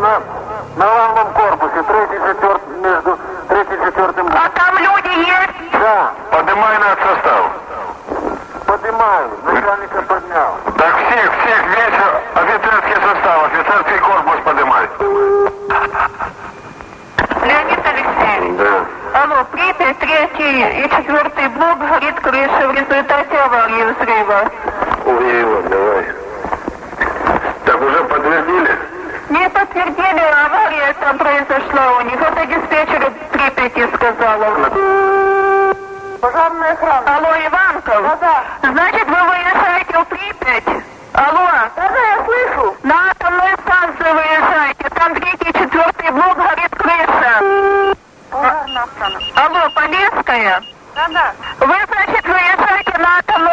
на главном корпусе, третий, четвертый, между третьим и четвертым. А там люди есть? Да. Поднимай наш состав. Поднимаю, начальника поднял. Так всех, весь офицерский состав, офицерский корпус поднимай. Леонид Алексеевич. Да. Алло, Припять, 3 и 4 блок, горит крыша в результате аварии взрыва. Ой, вот, давай. Так уже подтвердили? Не подтвердили, авария там произошла у них. Это диспетчер Припяти сказала. Пожарная охрана. Алло, Иванков? Да. Значит, вы выезжаете в Припять? Алло? Да, я слышу. На атомную станцию выезжаете. Там 3-4 блок, горит крыша. Пожарная охрана. Алло, Полесская? Да. Вы, значит, выезжаете на атомную